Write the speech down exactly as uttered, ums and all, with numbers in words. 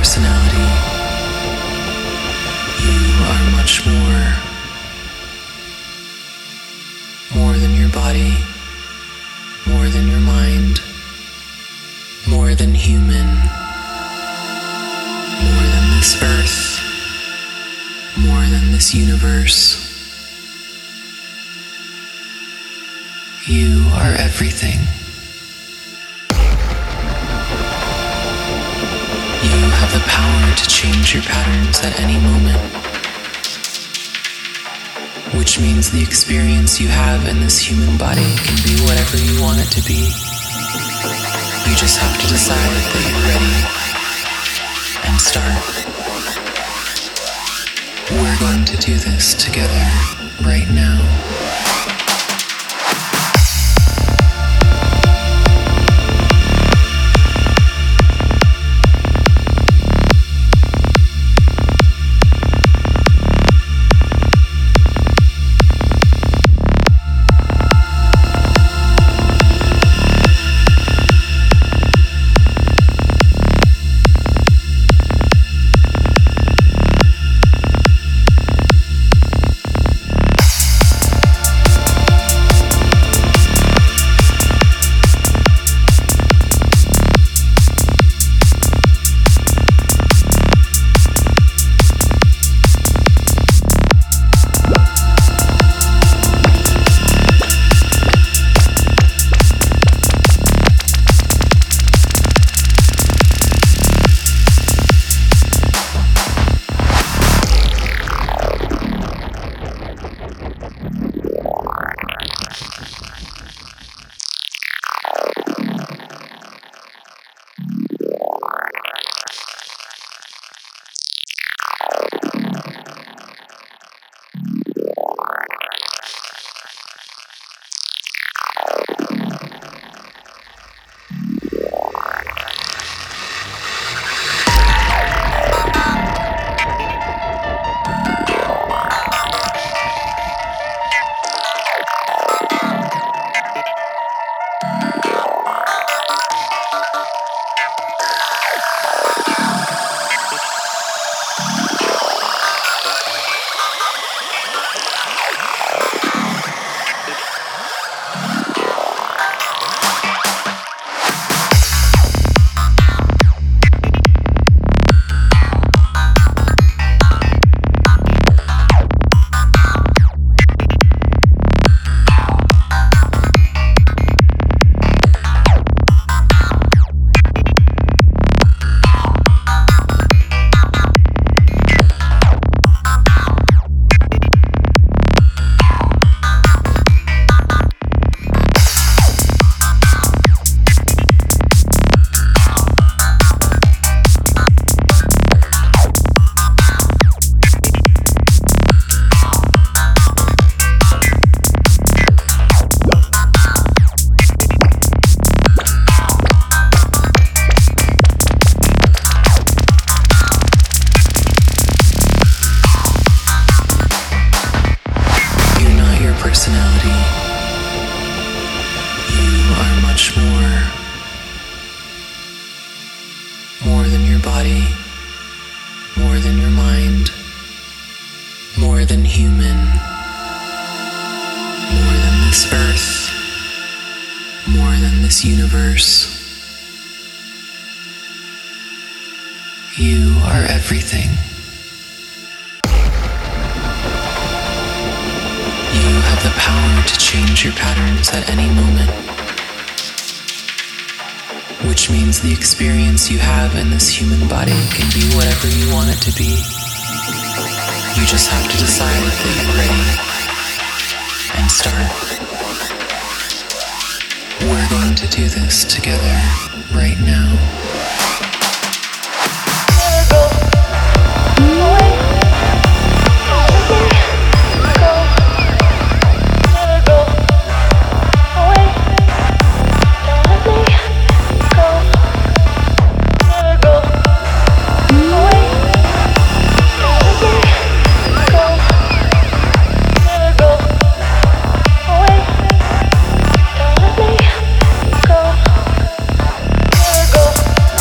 personality. You are much more. More than your body. More than your mind. More than human. More than this earth. More than this universe. You are everything. You have the power to change your patterns at any moment, which means the experience you have in this human body can be whatever you want it to be. You just have to decide that you're ready and start. We're going to do this together right now. Universe. You are everything. You have the power to change your patterns at any moment, which means the experience you have in this human body can be whatever you want it to be. You just have to decide that you're ready and start. We're going to do this together right now. Go.